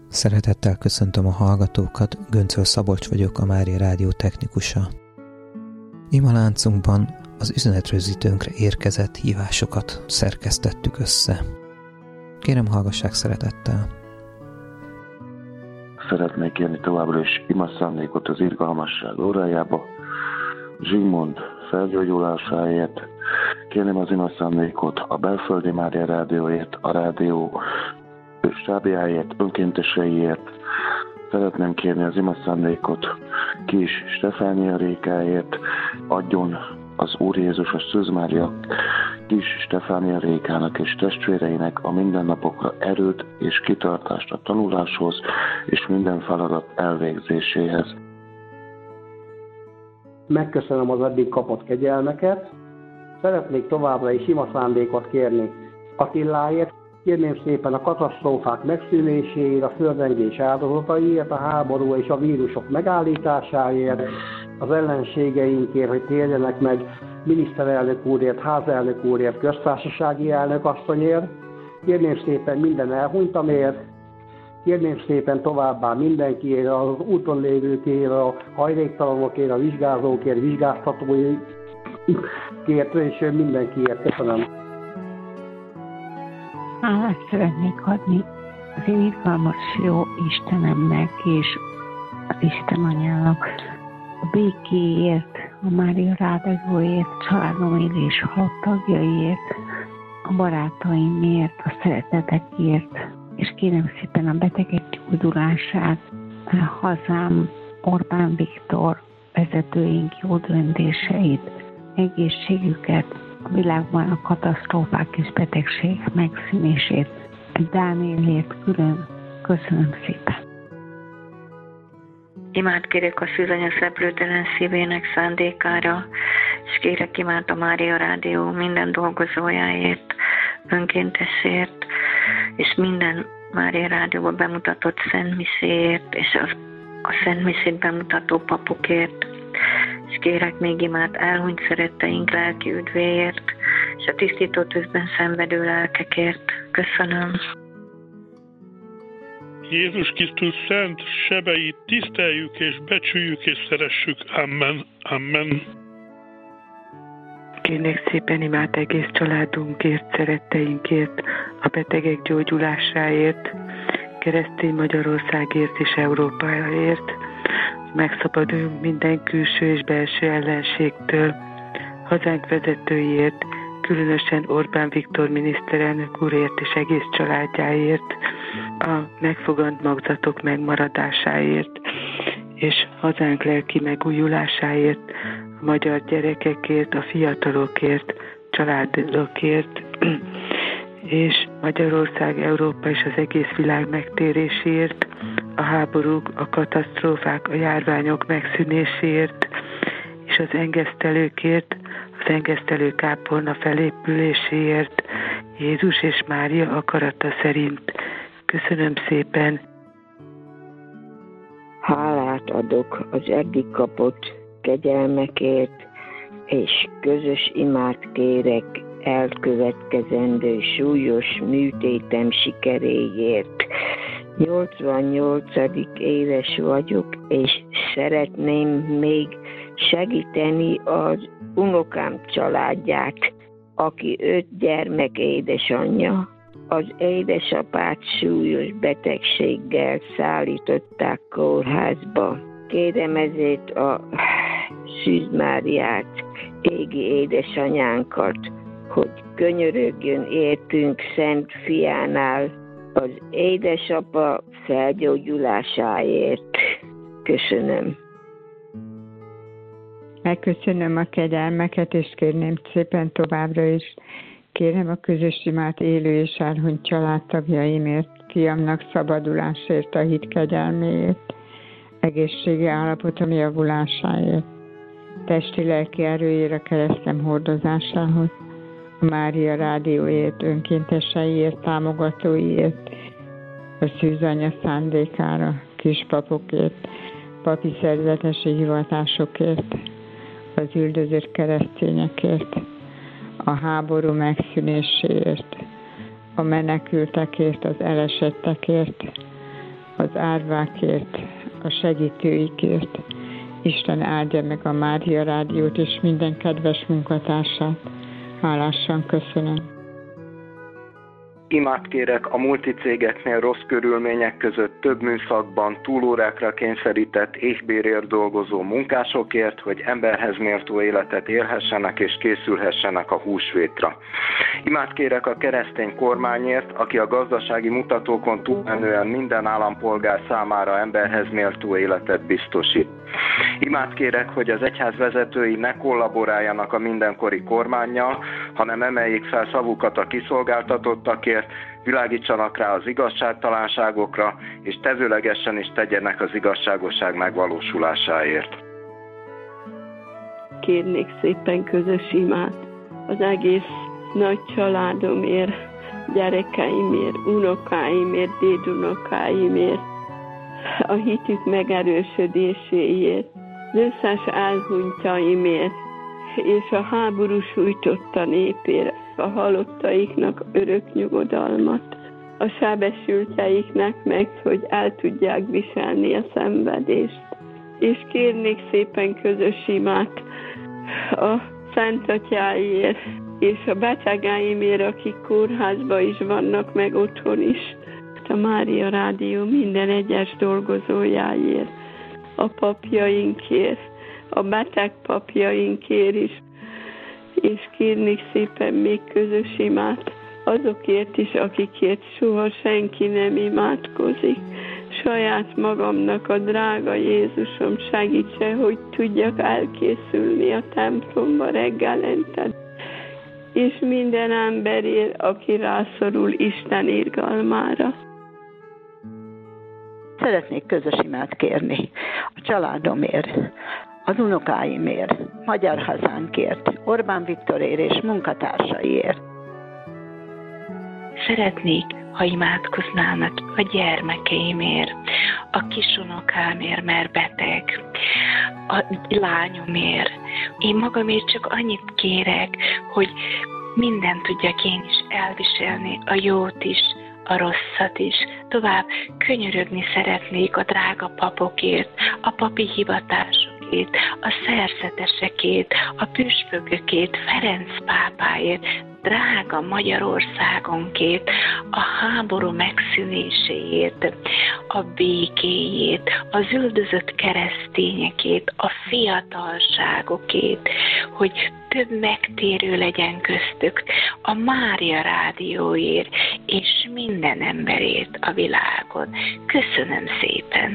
Szeretettel köszöntöm a hallgatókat, Göncöl Szabolcs vagyok, a Mária Rádió technikusa. Imaláncunkban az üzenetrögzítőnkre érkezett hívásokat szerkesztettük össze. Kérem, hallgassák szeretettel! Szeretnék kérni továbbra is imaszándékot az irgalmasság órájába, Zsigmond felgyógyulásáért. Kérném az imaszándékot a Belföldi Mária Rádióért, a rádió stábjáért, önkénteseiért. Szeretném kérni az imaszándékot Kis Stefánia Rékáért, adjon az Úr Jézus a Szűz Mária Kis Stefánia Rékának és testvéreinek a mindennapokra erőt és kitartást a tanuláshoz és minden feladat elvégzéséhez. Megköszönöm az eddig kapott kegyelmeket. Szeretnék továbbra is imaszándékot kérni Attiláért. Kérném szépen a katasztrófák megszűnéséért, a földrengés áldozataiért, a háború és a vírusok megállításáért, az ellenségeinkért, hogy térjenek meg, miniszterelnök úrért, házelnök úrért, köztársasági elnök asszonyért. Kérném szépen minden elhunytamért, kérném szépen továbbá mindenkiért, az úton lévőkért, a hajléktalanokért, a vizsgázókért, vizsgáztatóikért, és mindenkiért. Köszönöm. Hálát szeretnék adni az én irgalmas jó Istenemnek és az Isten Anyának a békéért, a Mária Rádióért, családom élő és halott tagjaiért, a barátaimért, a szeretetekért, és kérem szépen a betegek gyógyulását, a hazám Orbán Viktor vezetőink jó döntéseit, egészségüket, a világban a katasztrófák és betegségek megszűnését, Dánielért külön köszönöm szépen. Imát kérek a szűzanya szeplőtelen szívének szándékára, és kérek imát a Mária Rádió minden dolgozójáért, önkéntesért, és minden Mária Rádióban bemutatott szentmiséért, és a szentmisét bemutató papokért, és kérek még imát elhunyt szeretteink lelki üdvéért, és a tisztító tűzben szenvedő lelkekért. Köszönöm. Jézus Krisztus szent sebeit tiszteljük és becsüljük és szeressük. Amen. Amen. Kérnék szépen imát egész családunkért, szeretteinkért, a betegek gyógyulásáért, keresztény Magyarországért és Európáért, megszabaduljunk minden külső és belső ellenségtől, hazánk vezetőiért, különösen Orbán Viktor miniszterelnök úrért és egész családjáért, a megfogant magzatok megmaradásáért, és hazánk lelki megújulásáért, a magyar gyerekekért, a fiatalokért, családokért, és Magyarország, Európa és az egész világ megtéréséért, a háborúk, a katasztrófák, a járványok megszűnéséért, és az engesztelőkért, az engesztelő kápolna felépüléséért, Jézus és Mária akarata szerint. Köszönöm szépen! Hálát adok az eddig kapott kegyelmekért, és közös imát kérek elkövetkezendő súlyos műtétem sikeréért. 88. éves vagyok, és szeretném még segíteni az unokám családját, aki 5 gyermek édesanyja. Az édesapát súlyos betegséggel szállították kórházba. Kérem ezért a Szűz Máriát, égi édesanyánkat, hogy könyörögjön értünk Szent Fiánál az édesapa felgyógyulásáért. Köszönöm. Megköszönöm a kegyelmeket, és kérném szépen továbbra is. Kérem a közös imát élő és elhunyt családtagjaimért, fiamnak szabadulásért, a hit kegyelméért, egészségi állapotom javulásáért, testi-lelki erőjére, keresztem hordozásához, a Mária Rádióért, önkénteseiért, támogatóiért, a szűzanya szándékára, kispapokért, papi szerzetesi hivatásokért, az üldözött keresztényekért, a háború megszűnéséért, a menekültekért, az elesettekért, az árvákért, a segítőikért. Isten áldja meg a Mária Rádiót és minden kedves munkatársát. Hálásan köszönöm. Imát kérek a multicégeknél rossz körülmények között több műszakban túlórákra kényszerített éhbérért dolgozó munkásokért, hogy emberhez méltó életet élhessenek és készülhessenek a húsvétra. Imát kérek a keresztény kormányért, aki a gazdasági mutatókon túlmenően minden állampolgár számára emberhez méltó életet biztosít. Imát kérek, hogy az egyház vezetői ne kollaboráljanak a mindenkori kormánnyal, hanem emeljék fel szavukat a kiszolgáltatottakért, világítsanak rá az igazságtalanságokra, és tevőlegesen is tegyenek az igazságosság megvalósulásáért. Kérnék szépen közös imát az egész nagy családomért, gyerekeimért, unokáimért, dédunokáimért, a hitük megerősödéséért, az összes elhunytaimért, és a háború sújtotta népért, a halottaiknak örök nyugodalmat, a sebesülteiknek meg, hogy el tudják viselni a szenvedést. És kérnék szépen közös imát a Szent Atyáért, és a betegeimért, akik kórházban is vannak, meg otthon is, a Mária Rádió minden egyes dolgozójáért, a papjainkért, a beteg papjainkért is, és kérnék szépen még közös imát azokért is, akikért soha senki nem imádkozik. Saját magamnak a drága Jézusom segítse, hogy tudjak elkészülni a templomba reggelente, és minden emberért, aki rászorul Isten irgalmára. Szeretnék közös imát kérni a családomért, az unokáimért, magyar hazánkért, Orbán Viktorért és munkatársaiért. Szeretnék, ha imádkoznának a gyermekeimért, a kisunokámért, mert beteg, a lányomért. Én magamért csak annyit kérek, hogy mindent tudjak én is elviselni, a jót is, a rosszat is. Tovább könyörögni szeretnék a drága papokért, a papi hivatásokért, a szerzetesekért, a püspökökért, Ferenc pápáért, drága Magyarországonkért, a háború megszűnéséért, a békéért, az üldözött keresztényekért, a fiatalságokért, hogy több megtérő legyen köztük, a Mária Rádióért, és minden emberért a világon. Köszönöm szépen!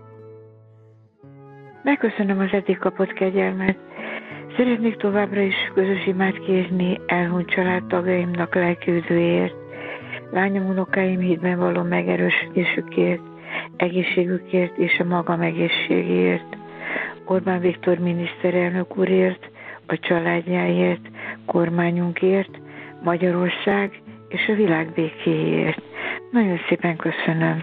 Megköszönöm az eddig kapott kegyelmet. Szeretnék továbbra is közös imát kérni elhunyt családtagjaimnak lelkiüdvéért, lányom, unokáim hitben való megerősödésükért, egészségükért és a magam egészségéért, Orbán Viktor miniszterelnök úrért, a családjáért, kormányunkért, Magyarország és a világ békéért. Nagyon szépen köszönöm.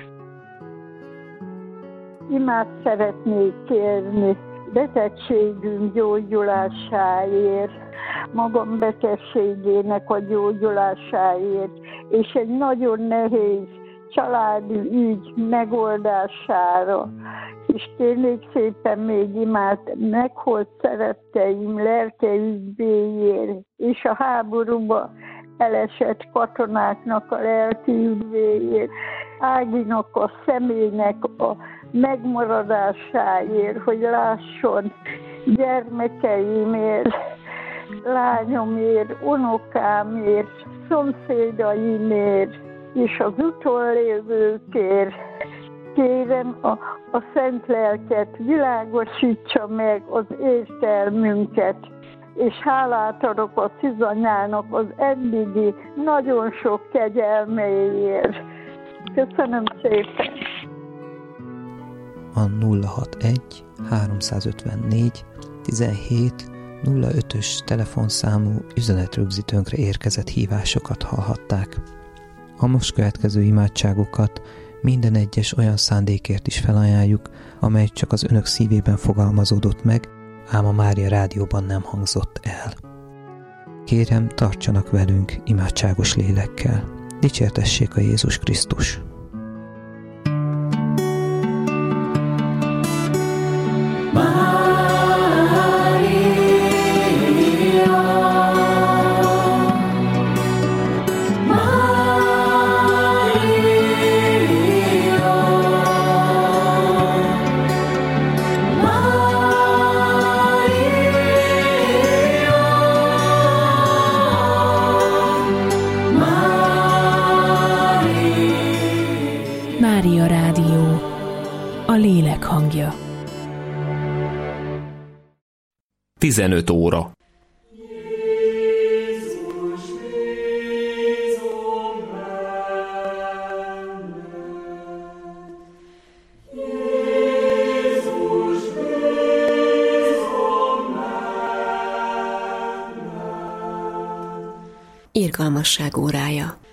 Imát szeretnék kérni betegségünk gyógyulásáért, magam betegségének a gyógyulásáért, és egy nagyon nehéz családi ügy megoldására. És kérnék szépen még imát megholt szeretteim lelkiüdvéért, és a háborúba elesett katonáknak a lelkiüdvéért, Áginak a személynek a megmaradásáért, hogy lásson gyermekeimért, lányomért, unokámért, szomszédaimért, és az utollévőkért. Kérem, a szent lelket világosítsa meg az értelmünket, és hálát adok a szűzanyának az eddigi nagyon sok kegyelméért. Köszönöm szépen! A 061 354 17 05-ös telefonszámú üzenetrögzítőnkre érkezett hívásokat hallhatták. A most következő imádságokat minden egyes olyan szándékért is felajánljuk, amely csak az önök szívében fogalmazódott meg, ám a Mária Rádióban nem hangzott el. Kérem, tartsanak velünk imádságos lélekkel. Dicsértessék a Jézus Krisztus! Mária Rádió, a lélek hangja. 15 óra. Irgalmasság órája.